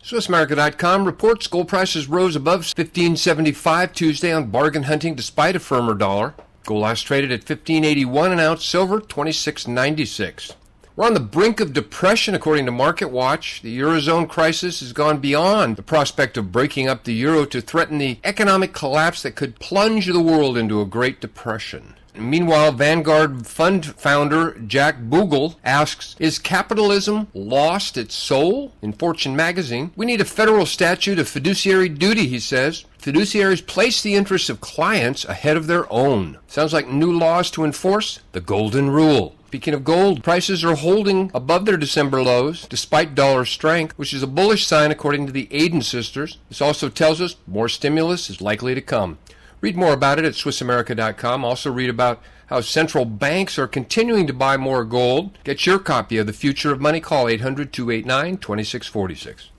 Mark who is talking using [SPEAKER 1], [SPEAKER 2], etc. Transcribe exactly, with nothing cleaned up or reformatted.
[SPEAKER 1] Swiss America dot com reports gold prices rose above fifteen seventy-five Tuesday on bargain hunting despite a firmer dollar. Gold last traded at fifteen eighty-one an ounce, silver twenty-six ninety-six. We're on the brink of depression, according to MarketWatch. The Eurozone crisis has gone beyond the prospect of breaking up the euro to threaten the economic collapse that could plunge the world into a Great Depression. Meanwhile, Vanguard fund founder Jack Bogle asks, is capitalism lost its soul? In Fortune magazine, we need a federal statute of fiduciary duty, he says. Fiduciaries place the interests of clients ahead of their own. Sounds like new laws to enforce the golden rule. Speaking of gold, prices are holding above their December lows despite dollar strength, which is a bullish sign according to the Aden sisters. This also tells us more stimulus is likely to come. Read more about it at Swiss America dot com. Also read about how central banks are continuing to buy more gold. Get your copy of The Future of Money. Call eight hundred, two eight nine, two six four six.